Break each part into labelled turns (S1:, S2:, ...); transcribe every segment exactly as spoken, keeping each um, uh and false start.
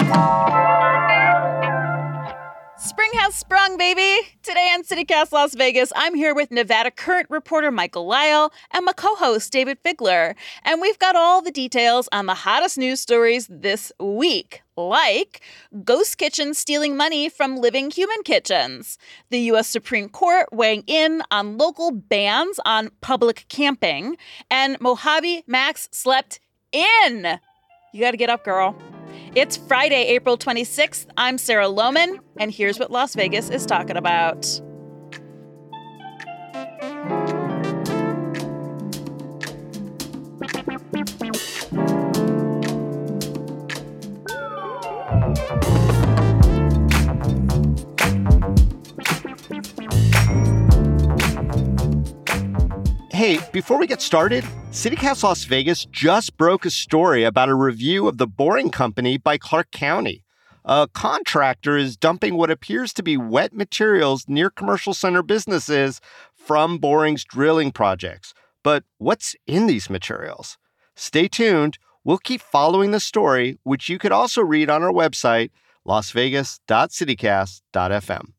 S1: Spring has sprung, baby! Today on CityCast Las Vegas, I'm here with Nevada Current reporter Michael Lyle and my co-host David Figler. And we've got all the details on the hottest news stories this week, like ghost kitchens stealing money from living human kitchens, the U S Supreme Court weighing in on local bans on public camping, and Mojave Max slept in. You gotta get up, girl. It's Friday, April twenty-sixth. I'm Sarah Lohman, and here's what Las Vegas is talking about.
S2: Hey, before we get started, CityCast Las Vegas just broke a story about a review of The Boring Company by Clark County. A contractor is dumping what appears to be wet materials near commercial center businesses from Boring's drilling projects. But what's in these materials? Stay tuned. We'll keep following the story, which you could also read on our website, las vegas dot citycast dot f m.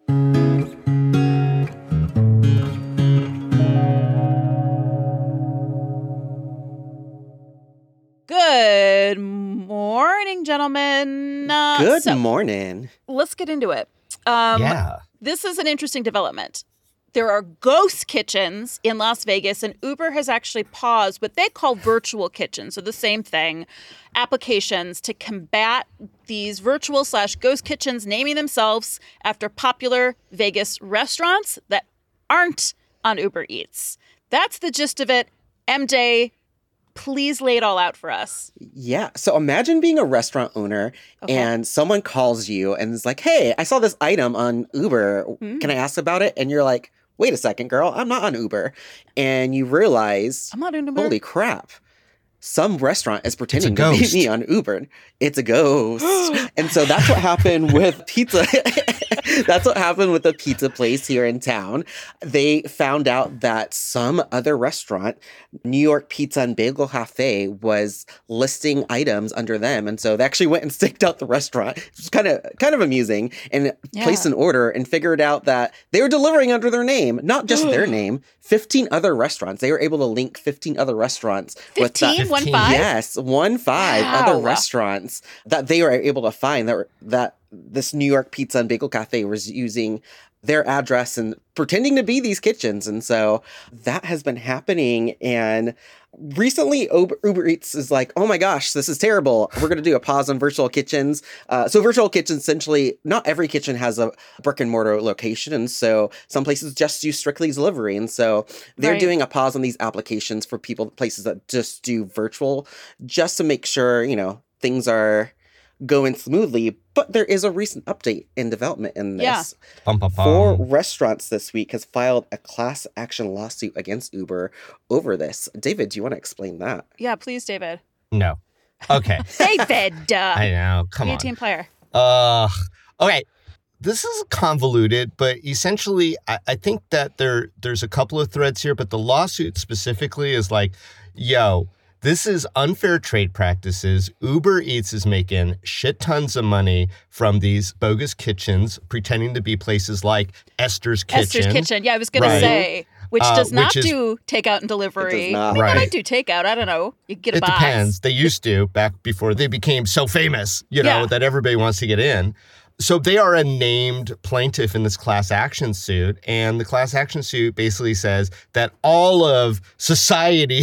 S1: Good morning, gentlemen. Uh,
S3: Good
S1: so
S3: morning.
S1: Let's get into it. Um,
S2: Yeah.
S1: This is an interesting development. There are ghost kitchens in Las Vegas, and Uber has actually paused what they call virtual kitchens, so the same thing, applications to combat these virtual slash ghost kitchens naming themselves after popular Vegas restaurants that aren't on Uber Eats. That's the gist of it. M J, please lay it all out for us.
S3: Yeah. So imagine being a restaurant owner
S1: Okay.
S3: and someone calls you and is like, hey, I saw this item on Uber.
S1: Mm.
S3: Can I ask about it? And you're like, wait a second, girl, I'm not on Uber. And you realize,
S1: I'm not in Uber.
S3: holy crap. Some restaurant is pretending to
S2: ghost.
S3: be me on Uber. It's a ghost. And so that's what happened with pizza. That's what happened with the pizza place here in town. They found out that some other restaurant, New York Pizza and Bagel Cafe, was listing items under them. And so they actually went and staked out the restaurant. It was kind of kind of amusing, and
S1: Yeah.
S3: placed an order and figured out that they were delivering under their name, not just their name, fifteen other restaurants. They were able to link fifteen other restaurants with that.
S1: fifteen? One five?
S3: Yes, one five
S1: Wow.
S3: other restaurants that they were able to find that were, that this New York Pizza and Bagel Cafe was using their address and pretending to be these kitchens. And so that has been happening. And recently Uber, Uber Eats is like, oh my gosh, this is terrible. We're going to do a pause on virtual kitchens. Uh, so virtual kitchens, essentially, not every kitchen has a brick and mortar location. And so some places just do strictly delivery. And so they're
S1: Right.
S3: doing a pause on these applications for people, places that just do virtual, just to make sure, you know, things are going smoothly. But there is a recent update in development in this.
S1: Yeah.
S2: Bum, bum, bum.
S3: Four restaurants this week has filed a class action lawsuit against Uber over this. David, do you want to explain that?
S1: Yeah, please, David.
S2: No. Okay.
S1: David! Uh,
S2: I know. Come
S1: be a
S2: on.
S1: team player.
S2: Uh, okay. This is convoluted, but essentially, I, I think that there there's a couple of threads here, but the lawsuit specifically is like, yo, this is unfair trade practices. Uber Eats is making shit tons of money from these bogus kitchens, pretending to be places like Esther's Kitchen.
S1: Esther's Kitchen. Yeah, I was going
S2: Right.
S1: to say, which
S2: Uh,
S1: does not
S2: which is-
S1: do takeout and delivery.
S3: It does not.
S1: I mean, they
S2: Right.
S1: might do takeout. I don't know. You get a
S2: It
S1: box.
S2: depends. They used to back before they became so famous, you know,
S1: Yeah.
S2: that everybody wants to get in. So they are a named plaintiff in this class action suit. And the class action suit basically says that all of society,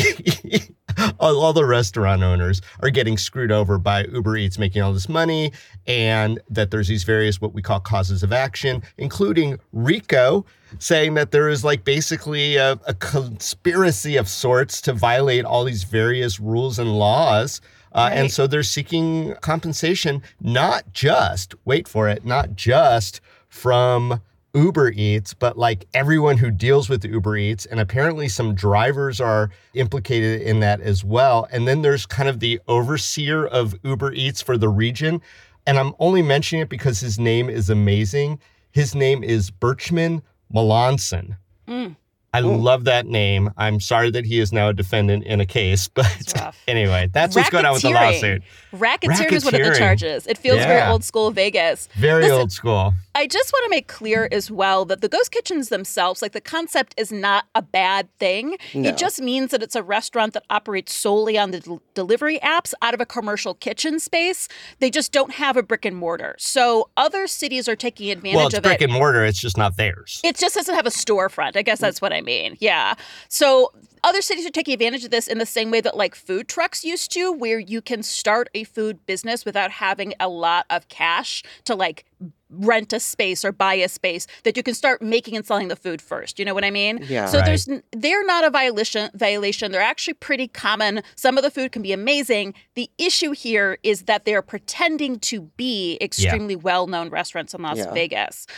S2: all, all the restaurant owners are getting screwed over by Uber Eats making all this money, and that there's these various what we call causes of action, including RICO, saying that there is like basically a, a conspiracy of sorts to violate all these various rules and laws. Uh,
S1: Right.
S2: And so they're seeking compensation, not just, wait for it, not just from Uber Eats, but like everyone who deals with Uber Eats. And apparently some drivers are implicated in that as well. And then there's kind of the overseer of Uber Eats for the region. And I'm only mentioning it because his name is amazing. His name is Birchman Melanson.
S1: Mm.
S2: I
S3: Ooh.
S2: love that name. I'm sorry that he is now a defendant in a case, but anyway, that's what's going on with the lawsuit.
S1: Racketeering is one of the
S2: Racketeering.
S1: charges. It feels
S2: Yeah.
S1: very old school Vegas.
S2: Very
S1: Listen,
S2: old school.
S1: I just want to make clear as well that the ghost kitchens themselves, like the concept is not a bad thing.
S3: No.
S1: It just means that it's a restaurant that operates solely on the del- delivery apps out of a commercial kitchen space. They just don't have a brick and mortar. So other cities are taking advantage
S2: Well, it's
S1: of
S2: brick
S1: it.
S2: and mortar. It's just not theirs.
S1: It just doesn't have a storefront. I guess that's what I mean. Yeah. So other cities are taking advantage of this in the same way that like food trucks used to, where you can start a food business without having a lot of cash to like rent a space or buy a space, that you can start making and selling the food first. You know what I mean?
S3: Yeah.
S1: So
S2: Right.
S1: there's they're not a violation violation. They're actually pretty common. Some of the food can be amazing. The issue here is that they're pretending to be extremely well-known restaurants in Las
S3: Yeah.
S1: Vegas.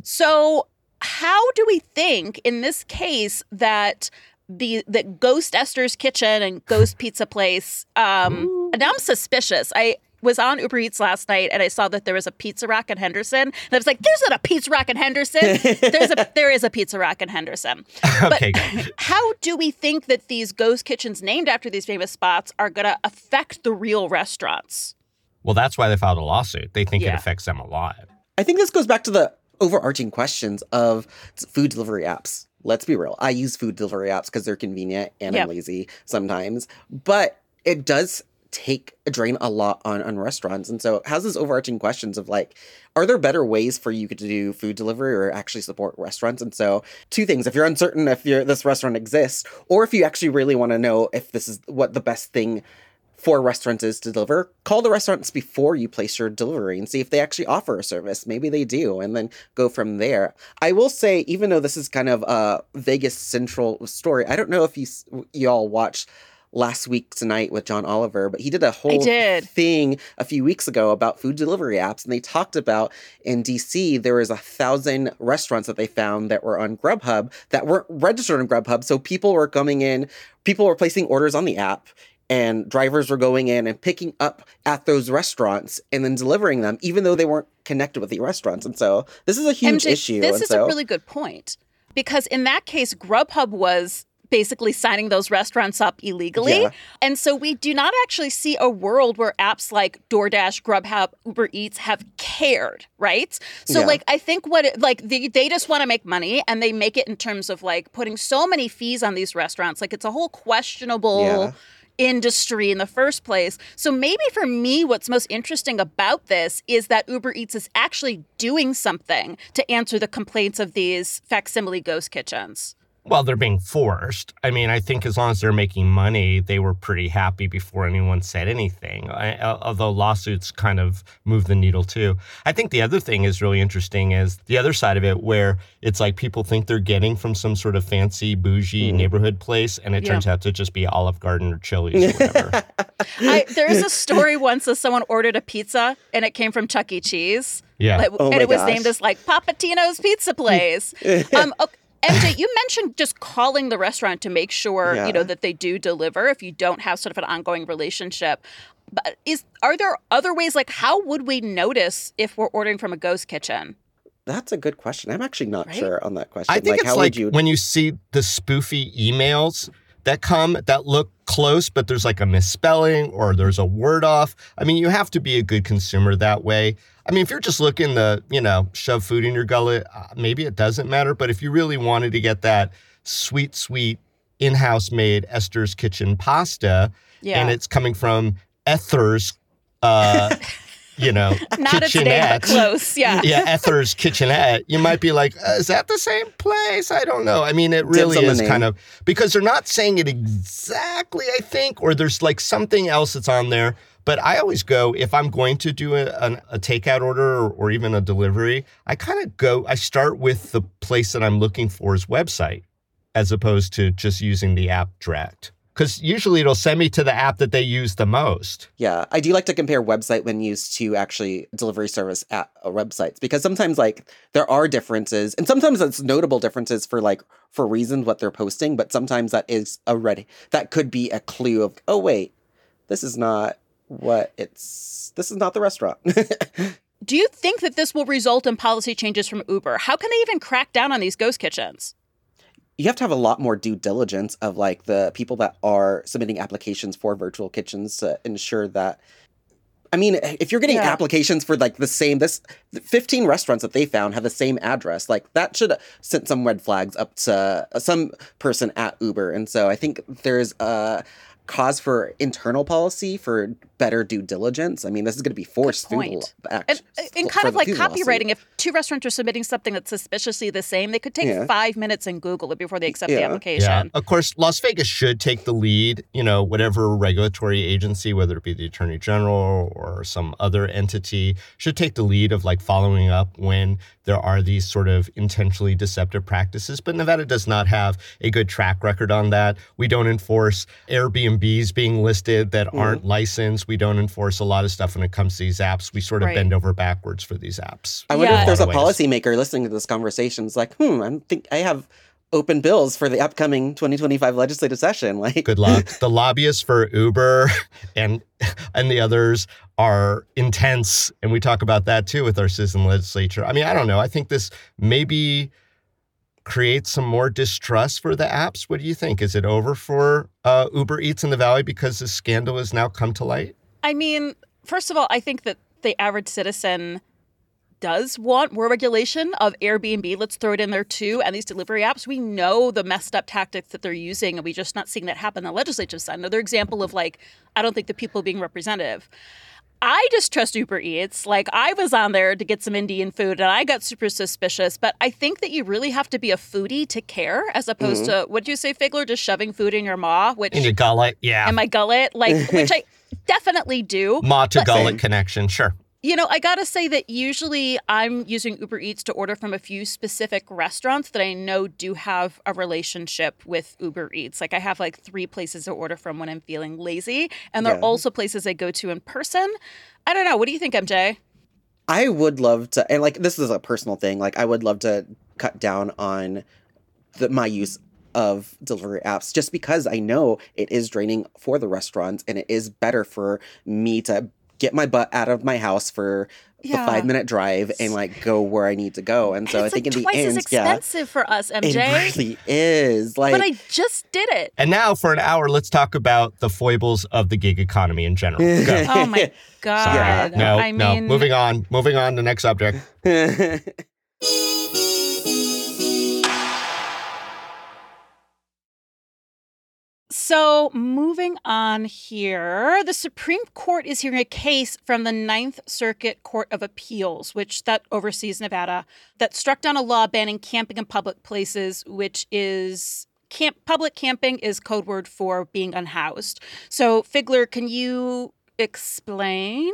S1: So how do we think in this case that the that Ghost Esther's Kitchen and Ghost Pizza Place, um, and I'm suspicious. I was on Uber Eats last night and I saw that there was a Pizza Rock in Henderson. And I was like, there's not a Pizza Rock in Henderson. There's a there is a Pizza Rock in Henderson.
S2: Okay,
S1: But
S2: good.
S1: how do we think that these ghost kitchens named after these famous spots are going to affect the real restaurants?
S2: Well, that's why they filed a lawsuit. They think it
S1: Yeah.
S2: affects them a lot.
S3: I think this goes back to the overarching questions of food delivery apps. Let's be real. I use food delivery apps because they're convenient and
S1: Yep.
S3: I'm lazy sometimes. But it does take a drain a lot on, on restaurants. And so it has this overarching questions of like, are there better ways for you to do food delivery or actually support restaurants? And so two things, if you're uncertain if you're, this restaurant exists, or if you actually really want to know if this is what the best thing for restaurants is to deliver, call the restaurants before you place your delivery and see if they actually offer a service. Maybe they do, and then go from there. I will say, even though this is kind of a Vegas central story, I don't know if you s- y'all watched Last Week Tonight with John Oliver, but he did a whole
S1: did.
S3: thing a few weeks ago about food delivery apps, and they talked about in D C there was a thousand restaurants that they found that were on Grubhub that weren't registered on Grubhub, so people were coming in, people were placing orders on the app, and drivers were going in and picking up at those restaurants and then delivering them, even though they weren't connected with the restaurants. And so this is a huge
S1: M J,
S3: issue.
S1: This
S3: and
S1: is
S3: so,
S1: a really good point, because in that case, Grubhub was basically signing those restaurants up illegally.
S3: Yeah.
S1: And so we do not actually see a world where apps like DoorDash, Grubhub, Uber Eats have cared, right? So
S3: Yeah.
S1: like, I think what it, like they, they just want to make money, and they make it in terms of like putting so many fees on these restaurants. Like it's a whole questionable
S3: Yeah.
S1: industry in the first place. So maybe for me, what's most interesting about this is that Uber Eats is actually doing something to answer the complaints of these facsimile ghost kitchens.
S2: Well, they're being forced. I mean, I think as long as they're making money, they were pretty happy before anyone said anything, I, although lawsuits kind of move the needle too. I think the other thing is really interesting is the other side of it, where it's like people think they're getting from some sort of fancy, bougie
S3: Mm.
S2: neighborhood place, and it
S1: Yeah.
S2: turns out to just be Olive Garden or Chili's or whatever.
S1: I, there was a story once of someone ordered a pizza and it came from Chuck E. Cheese.
S2: Yeah.
S1: Like,
S3: Oh
S1: and
S3: my
S1: it was
S3: gosh.
S1: named as like Papatino's Pizza Place. um, okay, M J, you mentioned just calling the restaurant to make sure,
S3: Yeah.
S1: you know, that they do deliver if you don't have sort of an ongoing relationship. But is are there other ways, like how would we notice if we're ordering from a ghost kitchen?
S3: That's a good question. I'm actually not
S1: Right?
S3: sure on that question.
S2: I think
S3: like,
S2: it's
S3: how
S2: like
S3: would you?
S2: when you see the spoofy emails that come that look close, but there's like a misspelling or there's a word off. I mean, you have to be a good consumer that way. I mean, if you're just looking to, you know, shove food in your gullet, uh, maybe it doesn't matter. But if you really wanted to get that sweet, sweet in-house made Esther's Kitchen pasta,
S1: Yeah.
S2: and it's coming from Ether's, uh, you know,
S1: Not its name, but
S2: kitchenette.
S1: close. Yeah.
S2: Yeah, Ether's Kitchenette, you might be like, uh, is that the same place? I don't know. I mean, it really
S3: on the
S2: is
S3: name.
S2: kind of, because they're not saying it exactly, I think, or there's like something else that's on there. But I always go, if I'm going to do a, an, a takeout order or, or even a delivery, I kind of go, I start with the place that I'm looking for's website, as opposed to just using the app direct. Because usually it'll send me to the app that they use the most.
S3: Yeah, I do like to compare website when used to actually delivery service at uh, websites, because sometimes like there are differences, and sometimes it's notable differences for like for reasons what they're posting, but sometimes that is a red that could be a clue of, oh wait, this is not what it's this is not the restaurant.
S1: Do you think that this will result in policy changes from Uber? How can they even crack down on these ghost kitchens?
S3: you have to have a lot more due diligence of like the people that are submitting applications for virtual kitchens to ensure that. I mean, if you're getting
S1: Yeah.
S3: applications for like the same, this fifteen restaurants that they found have the same address, like that should send some red flags up to some person at Uber. And so I think there's a cause for internal policy for better due diligence. I mean, this is going to be forced through the
S1: point.
S3: act-
S1: And, and kind
S3: for
S1: of
S3: the-
S1: like
S3: through the lawsuit.
S1: copywriting, if two restaurants are submitting something that's suspiciously the same, they could take
S3: Yeah.
S1: five minutes and Google it before they accept the
S3: Yeah.
S1: application.
S2: Yeah. Of course, Las Vegas should take the lead, you know, whatever regulatory agency, whether it be the Attorney General or some other entity, should take the lead of like following up when there are these sort of intentionally deceptive practices. But Nevada does not have a good track record on that. We don't enforce Airbnbs being listed that
S3: Mhm.
S2: aren't licensed. We don't enforce a lot of stuff when it comes to these apps. We sort of
S1: Right.
S2: bend over backwards for these apps.
S3: I wonder
S1: Yeah.
S3: if there's a
S2: lot of ways.
S3: policymaker listening to this conversation is like, hmm, I think I have open bills for the upcoming twenty twenty-five legislative session. Like,
S2: Good luck. The lobbyists for Uber and and the others are intense, and we talk about that too with our citizen legislature. I mean, I don't know. I think this maybe creates some more distrust for the apps. What do you think? Is it over for uh, Uber Eats in the Valley because this scandal has now come to light?
S1: I mean, first of all, I think that the average citizen does want more regulation of Airbnb. Let's throw it in there too. And these delivery apps, we know the messed up tactics that they're using, and we're just not seeing that happen on the legislative side. Another example of like, I don't think the people being representative. I just trust Uber Eats. Like, I was on there to get some Indian food and I got super suspicious. But I think that you really have to be a foodie to care, as opposed to, what do you say, Figler? Just shoving food in your maw, which
S2: In your gullet, yeah.
S1: in my gullet, like, which I definitely do.
S2: Maw to
S1: But-
S2: gullet
S3: Same.
S2: connection, sure.
S1: You know, I gotta say that usually I'm using Uber Eats to order from a few specific restaurants that I know do have a relationship with Uber Eats. Like, I have like three places to order from when I'm feeling lazy, and there are
S3: Yeah.
S1: also places I go to in person. I don't know. What do you think, M J?
S3: I would love to, and like this is a personal thing. Like, I would love to cut down on the, my use of delivery apps, just because I know it is draining for the restaurants, and it is better for me to get my butt out of my house for
S1: Yeah.
S3: the five minute drive and like go where I need to go. And so
S1: And
S3: I
S1: it's
S3: think
S1: like
S3: in
S1: twice
S3: the end,
S1: as
S3: yeah,
S1: expensive for us, M J.
S3: it really is. Like,
S1: But I just did it.
S2: And now for an hour, let's talk about the foibles of the gig economy in general. Go.
S1: Oh my god!
S2: Sorry. No,
S1: I
S2: no.
S1: mean,
S2: Moving on. Moving on to the next subject.
S1: So, moving on here, the Supreme Court is hearing a case from the Ninth Circuit Court of Appeals, which that oversees Nevada, that struck down a law banning camping in public places, which is camp public camping is code word for being unhoused. So, Figler, can you explain?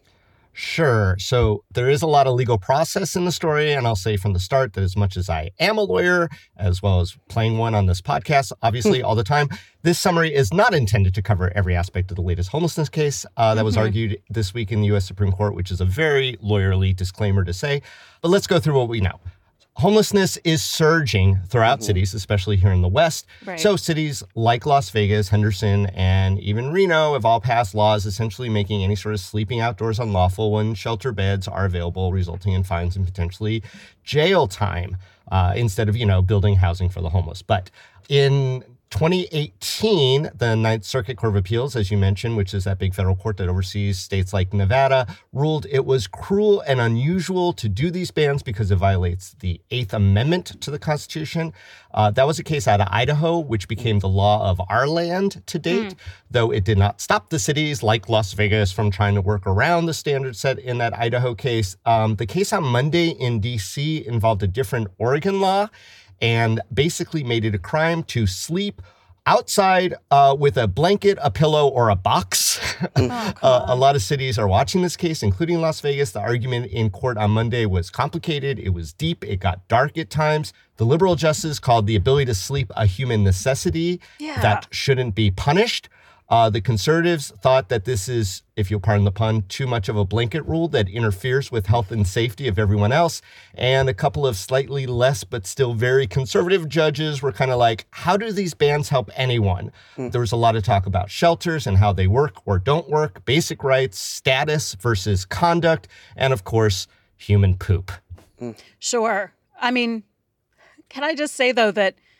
S2: Sure. So there is a lot of legal process in the story, and I'll say from the start that as much as I am a lawyer, as well as playing one on this podcast, obviously all the time, this summary is not intended to cover every aspect of the latest homelessness case uh, that was
S1: Mhm.
S2: argued this week in the U S Supreme Court, which is a very lawyerly disclaimer to say. But let's go through what we know. Homelessness is surging throughout
S3: Mhm.
S2: cities, especially here in the West.
S1: Right.
S2: So cities like Las Vegas, Henderson, and even Reno have all passed laws essentially making any sort of sleeping outdoors unlawful when shelter beds are available, resulting in fines and potentially jail time uh, instead of, you know, building housing for the homeless. But in twenty eighteen, the Ninth Circuit Court of Appeals, as you mentioned, which is that big federal court that oversees states like Nevada, ruled it was cruel and unusual to do these bans because it violates the Eighth Amendment to the Constitution. Uh, that was a case out of Idaho, which became the law of our land to date, though it did not stop the cities like Las Vegas from trying to work around the standards set in that Idaho case. Um, the case on Monday in D C involved a different Oregon law and basically made it a crime to sleep outside uh, with a blanket, a pillow, or a box.
S1: Oh,
S2: uh,
S1: come
S2: a
S1: on.
S2: lot of cities are watching this case, including Las Vegas. The argument in court on Monday was complicated. It was deep. It got dark at times. The liberal justice called the ability to sleep a human necessity
S1: Yeah.
S2: that shouldn't be punished. Uh, the conservatives thought that this is, if you'll pardon the pun, too much of a blanket rule that interferes with health and safety of everyone else. And a couple of slightly less but still very conservative judges were kind of like, how do these bans help anyone?
S3: Mm.
S2: There was a lot of talk about shelters and how they work or don't work, basic rights, status versus conduct, and of course, human poop.
S1: Sure. I mean, can I just say, though, that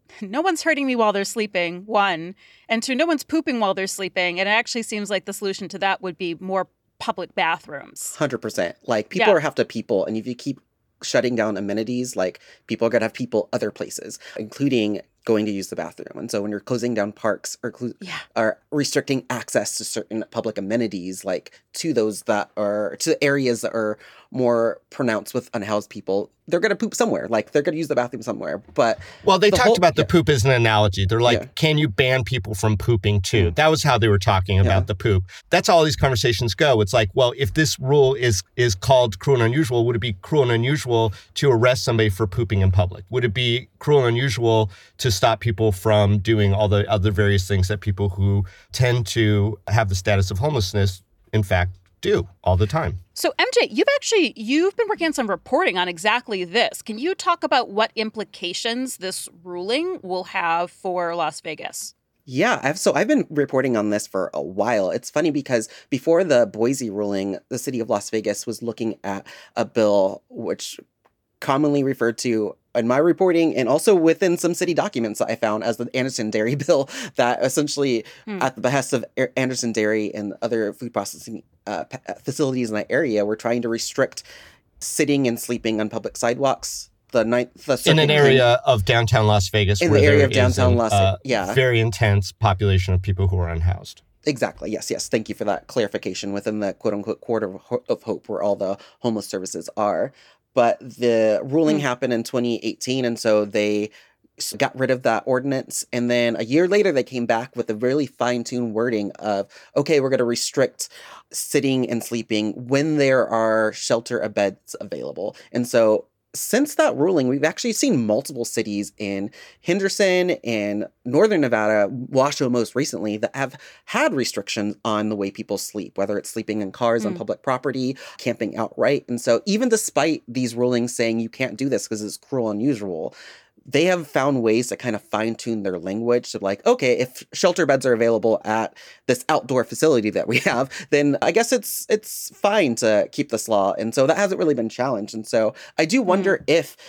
S1: no one's hurting me while they're sleeping, one. And two, no one's pooping while they're sleeping. And it actually seems like the solution to that would be more public bathrooms.
S3: one hundred percent. Like, people
S1: Yeah.
S3: are have to people. And if you keep shutting down amenities, like, people are going to have people other places, including going to use the bathroom. And so when you're closing down parks or, clu-
S1: Yeah.
S3: or restricting access to certain public amenities, like to those that are, to areas that are more pronounced with unhoused people, they're going to poop somewhere. Like, they're going to use the bathroom somewhere. But
S2: Well, they
S3: the
S2: talked
S3: whole-
S2: about the
S3: yeah.
S2: poop as an analogy. They're like,
S3: Yeah.
S2: can you ban people from pooping too?
S3: Mm.
S2: That was how they were talking about
S3: Yeah.
S2: the poop. That's how all these conversations go. It's like, well, if this rule is is called cruel and unusual, would it be cruel and unusual to arrest somebody for pooping in public? Would it be cruel and unusual to stop people from doing all the other various things that people who tend to have the status of homelessness, in fact, do all the time?
S1: So M J, you've actually, you've been working on some reporting on exactly this. Can you talk about what implications this ruling will have for Las Vegas?
S3: Yeah, I've so I've been reporting on this for a while. It's funny because before the Boise ruling, the city of Las Vegas was looking at a bill which commonly referred to in my reporting and also within some city documents that I found as the Anderson Dairy bill, that essentially
S1: Hmm.
S3: at the behest of A- Anderson Dairy and other food processing uh, p- facilities in that area were trying to restrict sitting and sleeping on public sidewalks. The ninth, the
S2: In
S3: circuit
S2: an
S3: came-
S2: area of downtown Las Vegas,
S3: In
S2: where
S3: the area
S2: there
S3: of downtown
S2: is an,
S3: Las-
S2: uh,
S3: yeah.
S2: very intense population of people who are unhoused.
S3: Exactly. Yes. Yes. Thank you for that clarification within the quote unquote quarter of Ho- of hope where all the homeless services are. But the ruling
S1: Mm.
S3: happened in twenty eighteen. And so they s- got rid of that ordinance. And then a year later, they came back with a really fine tuned wording of, okay, we're going to restrict sitting and sleeping when there are shelter beds available. And so since that ruling, we've actually seen multiple cities in Henderson and Northern Nevada, Washoe most recently, that have had restrictions on the way people sleep, whether it's sleeping in cars on
S1: Mm.
S3: public property, camping outright. And so even despite these rulings saying you can't do this because it's cruel and unusual, they have found ways to kind of fine tune their language to like, okay, if shelter beds are available at this outdoor facility that we have, then I guess it's it's fine to keep this law. And so that hasn't really been challenged. And so I do wonder if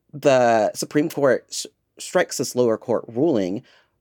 S3: the Supreme Court s- strikes this lower court ruling,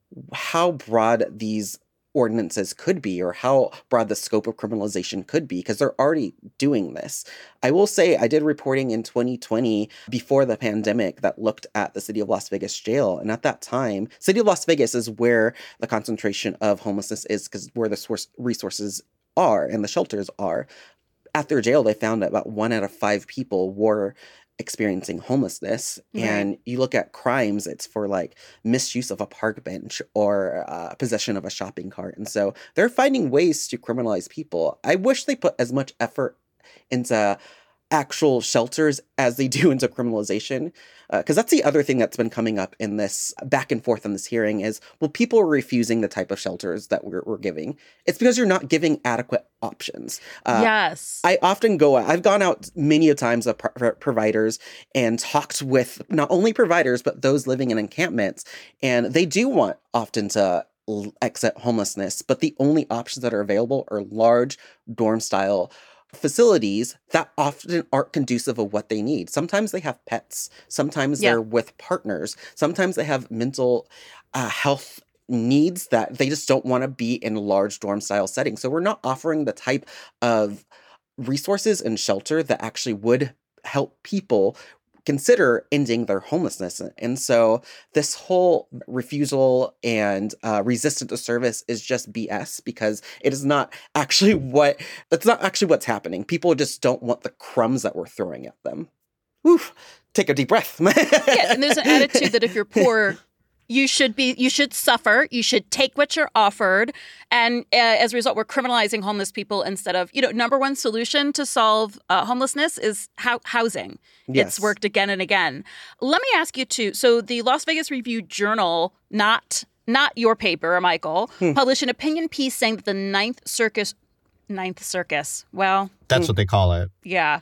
S3: how broad these ordinances could be or how broad the scope of criminalization could be, because they're already doing this. I will say I did reporting in twenty twenty before the pandemic that looked at the city of Las Vegas jail. And at that time, city of Las Vegas is where the concentration of homelessness is, because where the source resources are and the shelters are. At their jail, they found that about one out of five people were experiencing homelessness.
S1: Right.
S3: And you look at crimes, it's for like misuse of a park bench or uh, possession of a shopping cart. And so they're finding ways to criminalize people. I wish they put as much effort into actual shelters as they do into criminalization. Because uh, that's the other thing that's been coming up in this back and forth in this hearing is, well, people are refusing the type of shelters that we're, we're giving. It's because you're not giving adequate options. Uh,
S1: yes.
S3: I often go, I've gone out many a times of pro- providers and talked with not only providers, but those living in encampments. And they do want often to l- exit homelessness, but the only options that are available are large dorm style facilities that often aren't conducive of what they need. Sometimes they have pets. Sometimes
S1: Yeah.
S3: they're with partners. Sometimes they have mental uh, health needs that they just don't want to be in large dorm style settings. So we're not offering the type of resources and shelter that actually would help people consider ending their homelessness. And so this whole refusal and uh, resistance to service is just B S, because it is not actually what, that's not actually what's happening. People just don't want the crumbs that we're throwing at them. Oof, take a deep breath.
S1: Yeah, and there's an attitude that if you're poor, you should be, you should suffer, you should take what you're offered. And uh, as a result, we're criminalizing homeless people instead of, you know, number one solution to solve uh, homelessness is ho- housing.
S3: Yes.
S1: It's worked again and again. Let me ask you too. So the Las Vegas Review Journal, not not your paper, Michael,
S3: Hmm.
S1: published an opinion piece saying that the Ninth Circus, Ninth Circus, well,
S2: That's what they call it.
S1: yeah.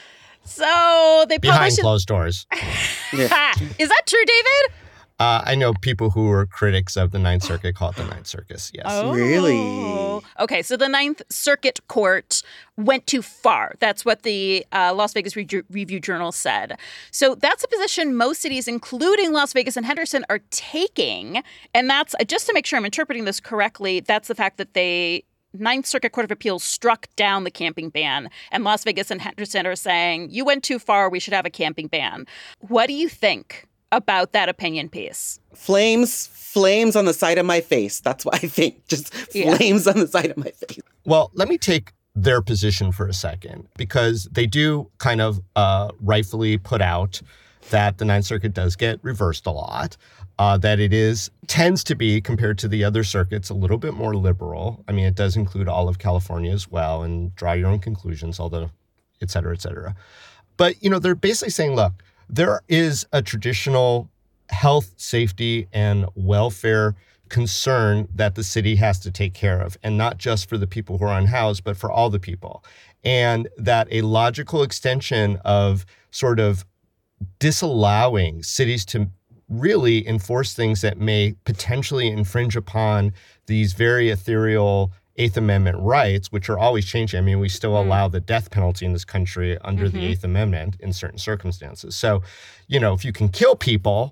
S1: So they
S2: Behind
S1: published.
S2: closed doors.
S3: Yeah.
S1: Is that true, David?
S2: Uh, I know people who were critics of the Ninth Circuit call it the Ninth Circus. Yes.
S1: Oh.
S3: Really?
S1: Okay, so the Ninth Circuit Court went too far. That's what the uh, Las Vegas Re- Review Journal said. So that's a position most cities, including Las Vegas and Henderson, are taking. And that's, just to make sure I'm interpreting this correctly, that's the fact that they, Ninth Circuit Court of Appeals struck down the camping ban. And Las Vegas and Henderson are saying, you went too far, we should have a camping ban. What do you think about that opinion piece?
S3: Flames, flames on the side of my face. That's what I think. Just flames yeah. on the side of my face.
S2: Well, let me take their position for a second, because they do kind of uh, rightfully put out that the Ninth Circuit does get reversed a lot, uh, that it is tends to be, compared to the other circuits, a little bit more liberal. I mean, it does include all of California as well, and draw your own conclusions, although, et cetera, et cetera. But, you know, they're basically saying, look, there is a traditional health, safety, and welfare concern that the city has to take care of, and not just for the people who are unhoused, but for all the people. And that a logical extension of sort of disallowing cities to really enforce things that may potentially infringe upon these very ethereal Eighth Amendment rights, which are always changing. I mean, we still mm-hmm. allow the death penalty in this country under mm-hmm. the Eighth Amendment in certain circumstances. So, you know, if you can kill people,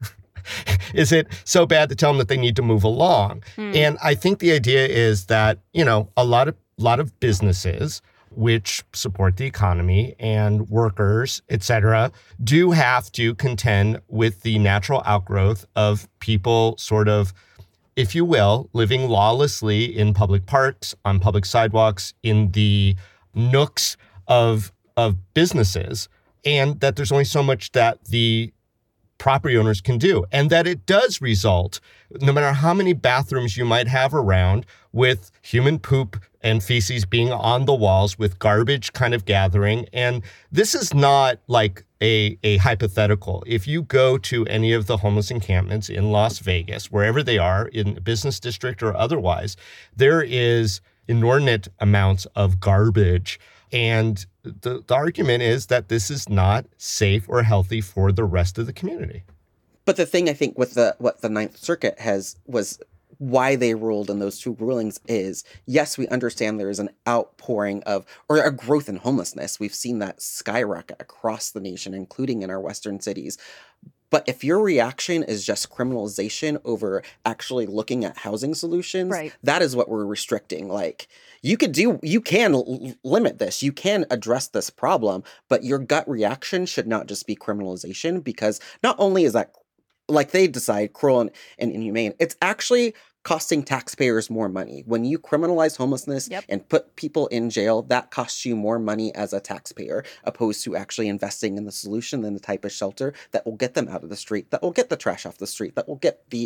S2: is it so bad to tell them that they need to move along? Mm. And I think the idea is that, you know, a lot of lot of businesses which support the economy and workers, et cetera, do have to contend with the natural outgrowth of people sort of, if you will, living lawlessly in public parks, on public sidewalks, in the nooks of of businesses, and that there's only so much that the property owners can do, and that it does result, no matter how many bathrooms you might have around, with human poop and feces being on the walls, with garbage kind of gathering. And this is not like a, a hypothetical. If you go to any of the homeless encampments in Las Vegas, wherever they are, in a business district or otherwise, there is inordinate amounts of garbage. And the, the argument is that this is not safe or healthy for the rest of the community.
S3: But the thing I think with the what the Ninth Circuit has was why they ruled in those two rulings is, yes, we understand there is an outpouring of, or a growth in homelessness. We've seen that skyrocket across the nation, including in our Western cities. But if your reaction is just criminalization over actually looking at housing solutions, right. that is what we're restricting. Like, you could do, you can l- limit this, you can address this problem, but your gut reaction should not just be criminalization, because not only is that, like they decide, cruel and, and inhumane, it's actually costing taxpayers more money. When you criminalize homelessness yep. and put people in jail, that costs you more money as a taxpayer, opposed to actually investing in the solution and the type of shelter that will get them out of the street, that will get the trash off the street, that will get the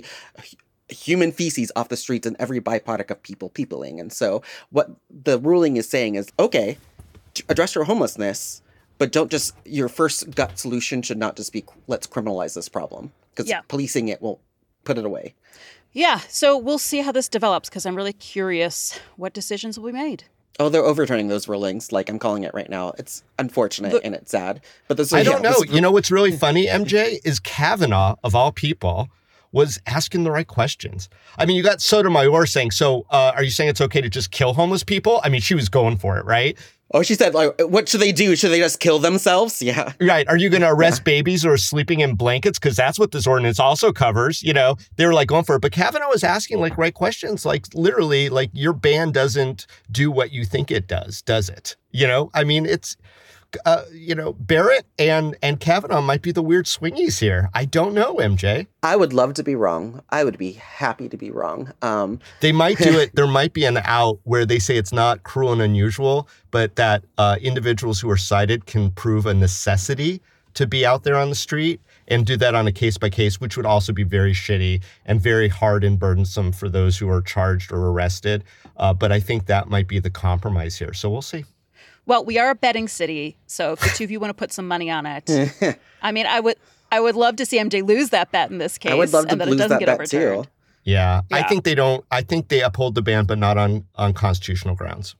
S3: human feces off the streets and every byproduct of people peopling. And so what the ruling is saying is, okay, address your homelessness, but don't just, your first gut solution should not just be, let's criminalize this problem, because yeah. policing it will put it away.
S1: Yeah, so we'll see how this develops, because I'm really curious what decisions will be made.
S3: Oh, they're overturning those rulings, like I'm calling it right now. It's unfortunate the, and it's sad. But this,
S2: I don't
S3: yeah,
S2: know.
S3: This,
S2: you know what's really funny, M J, is Kavanaugh, of all people, was asking the right questions. I mean, you got Sotomayor saying, so uh, are you saying it's okay to just kill homeless people? I mean, she was going for it, right?
S3: Oh, she said, like, what should they do? Should they just kill themselves? Yeah.
S2: Right. Are you going to arrest yeah. babies who are sleeping in blankets? Because that's what this ordinance also covers. You know, they were like going for it. But Kavanaugh was asking like right questions, like literally like your ban doesn't do what you think it does, does it? You know, I mean, it's, uh, you know, Barrett and, and Kavanaugh might be the weird swingies here. I don't know, M J.
S3: I would love to be wrong. I would be happy to be wrong. Um,
S2: they might do it. There might be an out where they say it's not cruel and unusual, but that uh, individuals who are cited can prove a necessity to be out there on the street and do that on a case by case, which would also be very shitty and very hard and burdensome for those who are charged or arrested. Uh, but I think that might be the compromise here. So we'll see.
S1: Well, we are a betting city, so if the two of you want to put some money on it, I mean, I would I would love to see M J lose that bet in this case.
S3: I would love to
S1: and that
S3: lose
S1: it doesn't
S3: that
S1: get
S3: bet
S1: overturned.
S3: too.
S2: Yeah,
S1: yeah,
S2: I think they don't. I think they uphold the ban, but not on, on constitutional grounds.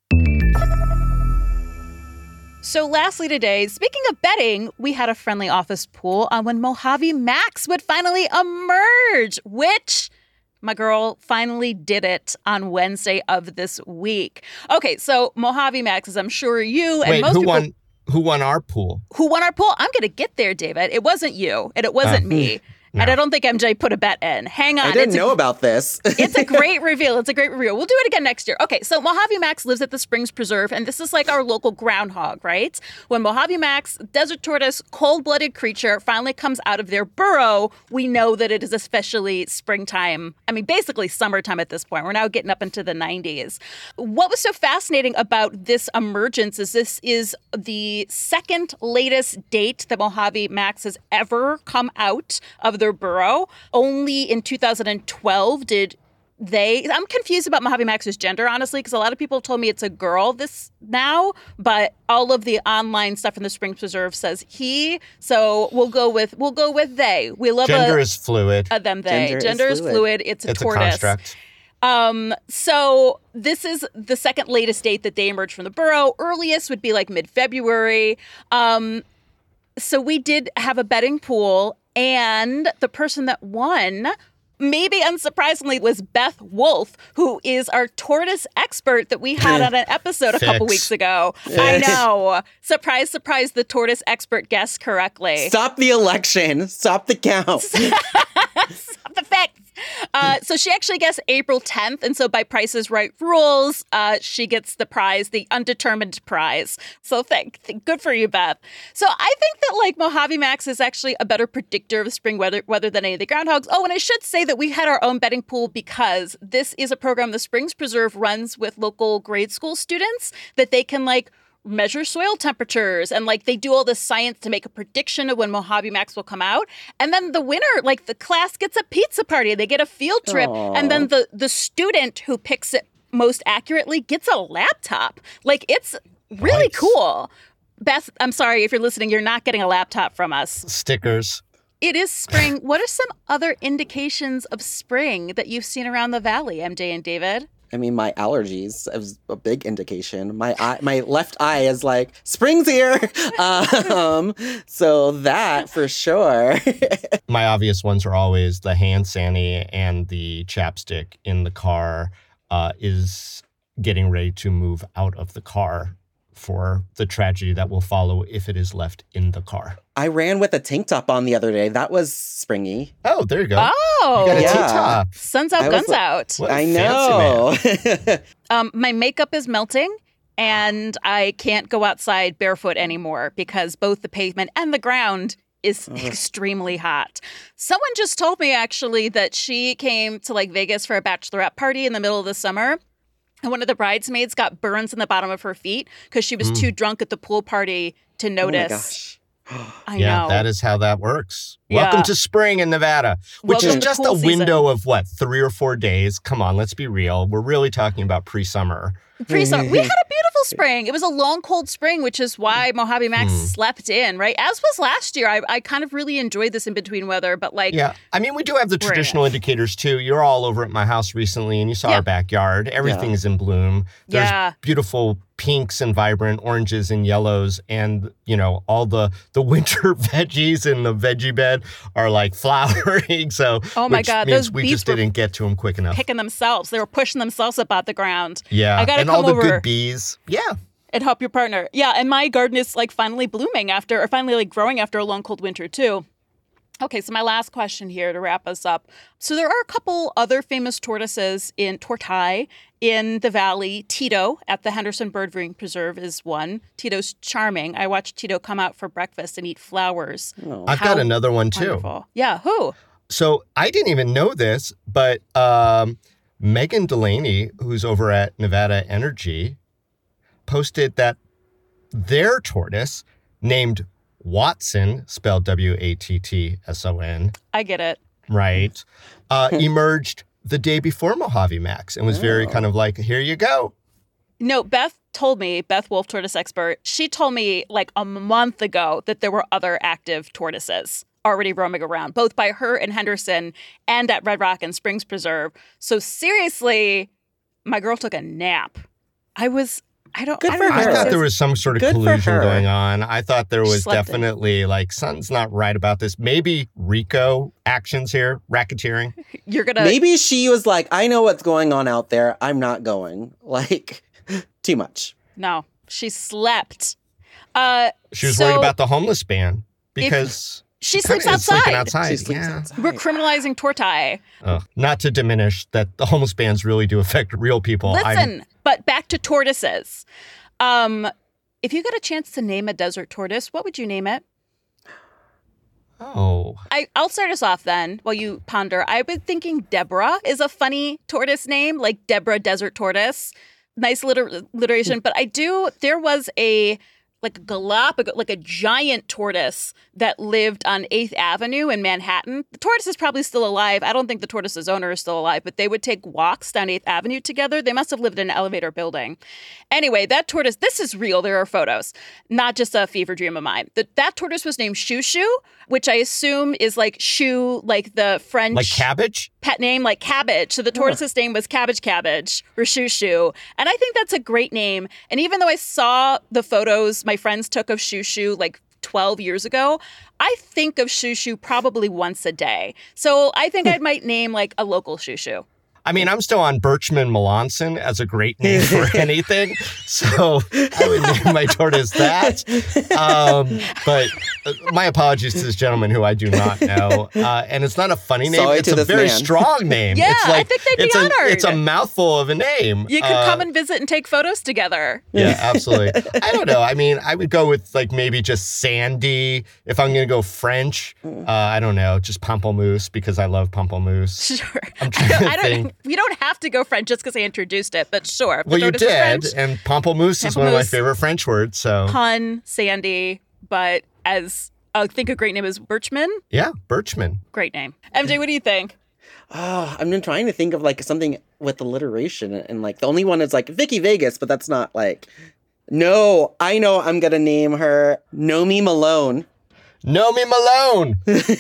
S1: So lastly today, speaking of betting, we had a friendly office poll on when Mojave Max would finally emerge, which My girl finally did it on Wednesday of this week. Okay, so Mojave Max, as I'm sure you and
S2: Wait,
S1: most
S2: who
S1: people...
S2: won? Who won our pool?
S1: Who won our pool? I'm going to get there, David. It wasn't you, and it wasn't
S2: Oh.
S1: me.
S2: No.
S1: And I don't think M J put a bet in. Hang on.
S3: I didn't
S1: it's
S3: know
S1: a,
S3: about this.
S1: It's a great reveal. It's a great reveal. We'll do it again next year. Okay, so Mojave Max lives at the Springs Preserve, and this is like our local groundhog, right? When Mojave Max, desert tortoise, cold-blooded creature, finally comes out of their burrow, we know that it is especially springtime. I mean, basically summertime at this point. We're now getting up into the nineties. What was so fascinating about this emergence is this is the second latest date that Mojave Max has ever come out of their burrow. Only in two thousand twelve did they... I'm confused about Mojave Max's gender, honestly, because a lot of people told me it's a girl this now, but all of the online stuff in the Springs Preserve says he. So we'll go with we'll go with they. We love
S2: Gender
S1: a,
S2: is fluid.
S1: a them they.
S3: Gender is
S1: Gender is
S3: fluid.
S1: fluid. It's a
S2: it's
S1: tortoise.
S2: a construct.
S1: Um, so this is the second latest date that they emerged from the burrow. Earliest would be like mid-February. Um, so we did have a betting pool, and the person that won, maybe unsurprisingly, was Beth Wolf, who is our tortoise expert that we had on an episode a couple
S2: Fix.
S1: weeks ago. I know. Surprise, surprise, the tortoise expert guessed correctly.
S3: Stop the election. Stop the count.
S1: Stop the facts. Uh, so she actually guessed April tenth, and so by Price is Right rules, uh, she gets the prize, the undetermined prize. So thank, th- good for you, Beth. So I think that like Mojave Max is actually a better predictor of spring weather, weather than any of the groundhogs. Oh, and I should say that we had our own betting pool because this is a program the Springs Preserve runs with local grade school students that they can like measure soil temperatures and like they do all this science to make a prediction of when Mojave Max will come out. And then the winner, like the class gets a pizza party, they get a field trip.
S3: Aww.
S1: And then the, the student who picks it most accurately gets a laptop. Like it's really
S2: Nice.
S1: cool. Beth, I'm sorry if you're listening, you're not getting a laptop from us.
S2: Stickers.
S1: It is spring. What are some other indications of spring that you've seen around the valley, M J and David?
S3: I mean, my allergies is a big indication. My eye, my left eye is like, spring's here. Um, so that for sure.
S2: My obvious ones are always the hand sani and the chapstick in the car uh, is getting ready to move out of the car for the tragedy that will follow if it is left in the car.
S3: I ran with a tank top on the other day. That was springy.
S2: Oh, there you go.
S1: Oh,
S2: You got a
S3: yeah.
S2: T-top.
S1: Sun's out,
S3: I was
S1: guns
S3: like-
S1: out.
S2: What a
S3: I
S2: fancy
S3: know.
S1: Um, my makeup is melting, and I can't go outside barefoot anymore because both the pavement and the ground is extremely hot. Someone just told me actually that she came to like Vegas for a bachelorette party in the middle of the summer. And one of the bridesmaids got burns in the bottom of her feet because she was
S2: Mm.
S1: too drunk at the pool party to
S3: Oh my
S1: notice.
S3: gosh.
S1: I
S2: yeah,
S1: know.
S2: that is how that works.
S1: Yeah.
S2: Welcome to spring in Nevada, which
S1: Welcome
S2: is
S1: to
S2: just
S1: pool
S2: a window
S1: season.
S2: of what, three or four days? Come on, let's be real. We're really talking about pre-summer.
S1: Pre-summer. We had a beautiful spring. It was a long, cold spring, which is why Mojave Max
S2: Hmm.
S1: slept in, right? As was last year. I, I kind of really enjoyed this in-between weather, but like,
S2: Yeah, I mean, we do have the
S1: We're in
S2: traditional indicators too. You're all over at my house recently, and you saw
S1: Yeah.
S2: our backyard. Everything's in bloom. There's
S1: Yeah.
S2: beautiful pinks and vibrant oranges and yellows, and you know all the the winter veggies in the veggie bed are like flowering. So,
S1: Oh my
S2: which
S1: God,
S2: means
S1: those
S2: we
S1: bees
S2: just
S1: were
S2: didn't get to them quick enough.
S1: picking themselves. They were pushing themselves up out the ground.
S2: Yeah,
S1: I gotta
S2: and all
S1: come
S2: the
S1: over.
S2: good bees. Yeah,
S1: And help your partner. Yeah, and my garden is like finally blooming after, or finally like growing after a long, cold winter too. Okay, so my last question here to wrap us up. So there are a couple other famous tortoises in tortai in the valley. Tito at the Henderson Bird Viewing Preserve is one. Tito's charming. I watched Tito come out for breakfast and eat flowers.
S3: Oh.
S2: I've
S1: How
S2: got another one too.
S1: Wonderful. Yeah, who?
S2: So I didn't even know this, but um, Megan Delaney, who's over at Nevada Energy, posted that their tortoise named Watson, spelled W A T T S O N,
S1: I get it.
S2: right, uh, emerged the day before Mojave Max and was very
S3: Oh.
S2: kind of like, here you go.
S1: No, Beth told me, Beth Wolf, tortoise expert, she told me like a month ago that there were other active tortoises already roaming around, both by her and Henderson and at Red Rock and Springs Preserve. So seriously, my girl took a nap. I was I don't.
S3: Good
S1: I, don't
S3: for
S1: know
S2: I
S3: her.
S2: thought there was some sort of
S3: Good for
S2: collusion
S3: her.
S2: going on. I thought there was
S1: Slept in.
S2: definitely like something's not right about this. Maybe RICO actions here, racketeering.
S1: You're gonna.
S3: Maybe she was like, I know what's going on out there. I'm not going. Like, too much.
S1: No, she slept. Uh,
S2: She was
S1: so
S2: worried about the homeless ban because
S1: she
S2: kinda
S1: sleeps
S2: is sleeping
S1: outside.
S2: outside.
S3: She sleeps
S2: yeah.
S3: outside.
S1: We're criminalizing tortai.
S2: Ugh. Not to diminish that the homeless bans really do affect real people. I'm-
S1: Listen, but back to tortoises. Um, if you got a chance to name a desert tortoise, what would you name it?
S2: oh,
S1: I, I'll start us off then while you ponder. I've been thinking Deborah is a funny tortoise name, like Deborah Desert Tortoise. Nice liter- alliteration. But I do, there was a, like a Galapagos, like a giant tortoise that lived on eighth Avenue in Manhattan. The tortoise is probably still alive. I don't think the tortoise's owner is still alive, but they would take walks down eighth Avenue together. They must have lived in an elevator building. Anyway, that tortoise, this is real. There are photos, not just a fever dream of mine. The, that tortoise was named Shoo Shoo, which I assume is like shoe, like the French
S2: like cabbage?
S1: pet name, like Cabbage. So the tortoise's name was Cabbage Cabbage or Shoo Shoo. And I think that's a great name. And even though I saw the photos my friends took of Shoo Shoo like twelve years ago, I think of Shoo Shoo probably once a day. So I think I might name like a local Shoo Shoo.
S2: I mean, I'm still on Birchman Melanson as a great name for anything. So I would name my tortoise that. Um, but uh, my apologies to this gentleman who I do not know. Uh, and it's not a funny name.
S3: Sorry
S2: it's
S3: to
S2: a
S3: this
S2: very
S3: man.
S2: strong name.
S1: Yeah,
S2: it's
S1: I
S2: like,
S1: think they'd be
S2: it's a,
S1: honored.
S2: It's a mouthful of a name.
S1: You could
S2: Uh,
S1: come and visit and take photos together.
S2: Yeah, absolutely. I don't know. I mean, I would go with like maybe just Sandy. If I'm going to go French, uh, I don't know, just Pamplemousse because I love Pamplemousse.
S1: Sure.
S2: I'm
S1: I
S2: trying
S1: don't,
S2: to
S1: I don't,
S2: think.
S1: we don't have to go French just because I introduced it, but sure. If the
S2: Well, you
S1: tortoise is
S2: did,
S1: French,
S2: and Pamplemousse is one of my
S1: Pamplemousse.
S2: favorite French words. So
S1: pun, Sandy, but as I think a great name is Birchman.
S2: yeah, Birchman.
S1: Great name. M J, what do you think?
S3: Oh, I've been trying to think of like something with alliteration, and like the only one is like Vicky Vegas, but that's not like. No, I know I'm gonna name her Nomi Malone.
S2: Nomi Malone.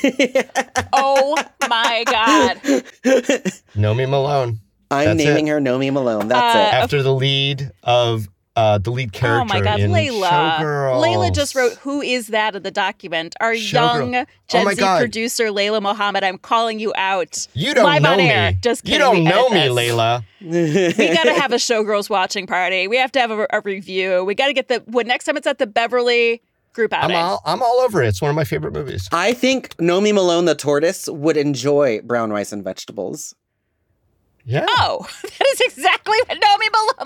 S1: Oh my God.
S2: Nomi Malone.
S3: I'm
S2: That's
S3: naming
S2: it.
S3: her Nomi Malone. That's
S1: Uh,
S3: it.
S2: After the lead of uh, the lead character
S1: Oh my God,
S2: in
S1: Layla.
S2: Showgirls.
S1: Layla just wrote, "Who is that?" in the document. Our
S2: Showgirl.
S1: young
S2: Oh
S1: Gen
S2: my
S1: Z
S2: God.
S1: producer, Layla Mohammed, I'm calling you out.
S2: You don't
S1: Live
S2: know
S1: on
S2: me.
S1: air. Just
S2: you
S1: kidding.
S2: don't
S1: We
S2: know
S1: edit
S2: me,
S1: this.
S2: Layla.
S1: We got to have a Showgirls watching party. We have to have a, a review. We got to get the, when next time it's at the Beverly group outing.
S2: I'm all, I'm all over it. It's one of my favorite movies.
S3: I think Nomi Malone the tortoise would enjoy brown rice and vegetables.
S2: Yeah.
S1: Oh, that is exactly what Nomi Malone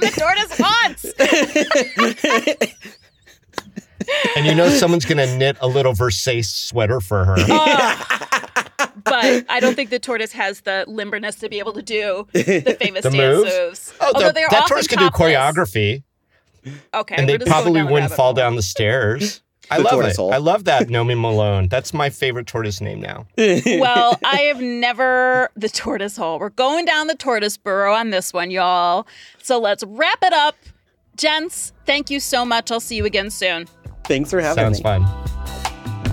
S1: the tortoise wants.
S2: And you know someone's going to knit a little Versace sweater for her.
S1: Oh, but I don't think the tortoise has the limberness to be able to do the famous
S2: The
S1: dance
S2: moves?
S1: moves.
S2: Oh,
S1: Although
S2: the,
S1: they're
S2: that
S1: often
S2: tortoise could do
S1: topless.
S2: choreography.
S1: Okay,
S2: And
S1: we're
S2: they
S1: just going
S2: probably
S1: down a
S2: wouldn't
S1: rabbit
S2: fall
S1: hole.
S2: down the stairs. I
S3: The
S2: love
S3: tortoise
S2: it.
S3: hole.
S2: I love that Nomi Malone. That's my favorite tortoise name now.
S1: Well, I have never the tortoise hole. We're going down the tortoise burrow on this one, y'all. So let's wrap it up. Gents, thank you so much. I'll see you again soon.
S3: Thanks for having
S2: Sounds
S3: me.
S2: fun.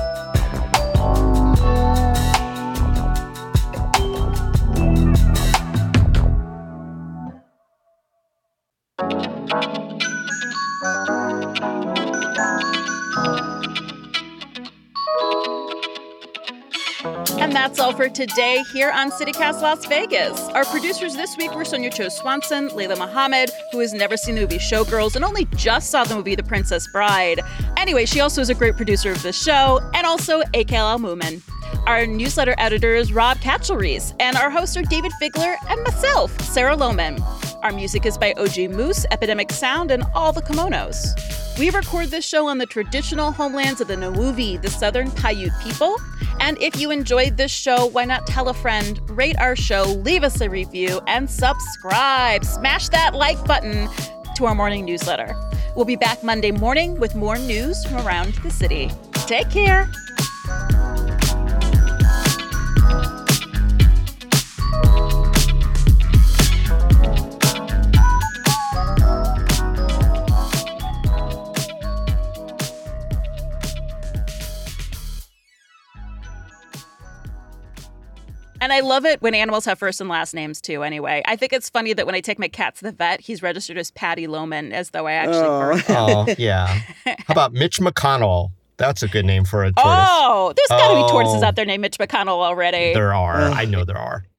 S1: And that's all for today here on CityCast Las Vegas. Our producers this week were Sonia Cho Swanson, Layla Mohammed, who has never seen the movie Showgirls and only just saw the movie The Princess Bride. Anyway, she also is a great producer of the show, and also A K L Al-Mumin. Our newsletter editor is Rob Katchelrees, and our hosts are David Figler and myself, Sarah Lohman. Our music is by O G Moose, Epidemic Sound, and All the Kimonos. We record this show on the traditional homelands of the Nawuvi, the Southern Paiute people. And if you enjoyed this show, why not tell a friend, rate our show, leave us a review, and subscribe. Smash that like button to our morning newsletter. We'll be back Monday morning with more news from around the city. Take care. And I love it when animals have first and last names, too, anyway. I think it's funny that when I take my cat to the vet, he's registered as Patty Loman, as though I actually
S3: Oh.
S1: birthed him.
S2: Oh, yeah. How about Mitch McConnell? That's a good name for a tortoise.
S1: Oh, there's got to
S2: Oh.
S1: be tortoises out there named Mitch McConnell already.
S2: There are.
S3: Ugh.
S2: I know there are.